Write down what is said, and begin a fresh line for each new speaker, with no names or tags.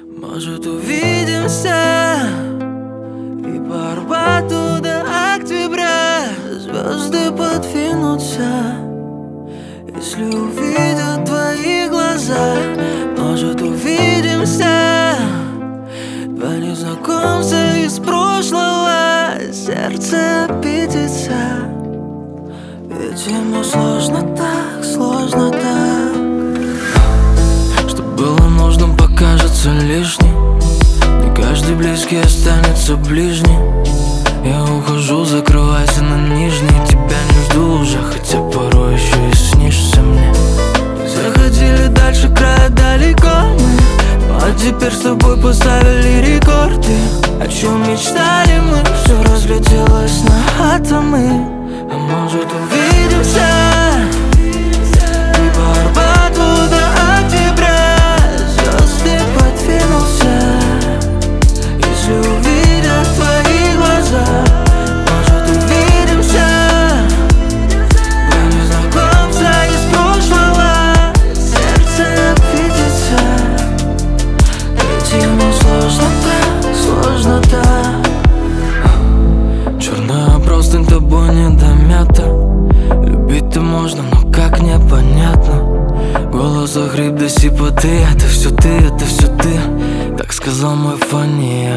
Может, увидимся и по Арбату до октября звезды подвинутся, если увидят твои глаза. Может, увидимся, два незнакомца из прошлого, сердце обидится, ведь ему сложно так, сложно так. Что было нужным, покажется лишним. Не каждый близкий останется ближним. Я ухожу, закрывайся на нижний. Тебя не жду уже, хотя порой еще и снишься мне. Заходили дальше края далеко мы, а теперь с тобой поставили рекорды. О чем мечтали мы, все разлетелось на атомы. А может, увидимся и по Арбату до октября звезды подвинутся, если увидят твои глаза. Может, увидимся, два незнакомца из прошлого, сердце обидится, ведь ему сложно так, сложно так. Черная простынь тобой не домята. Любить-то можно, но как непонятно. Голос охрип до сипоты. Это все ты, это все ты, так сказал мой фони.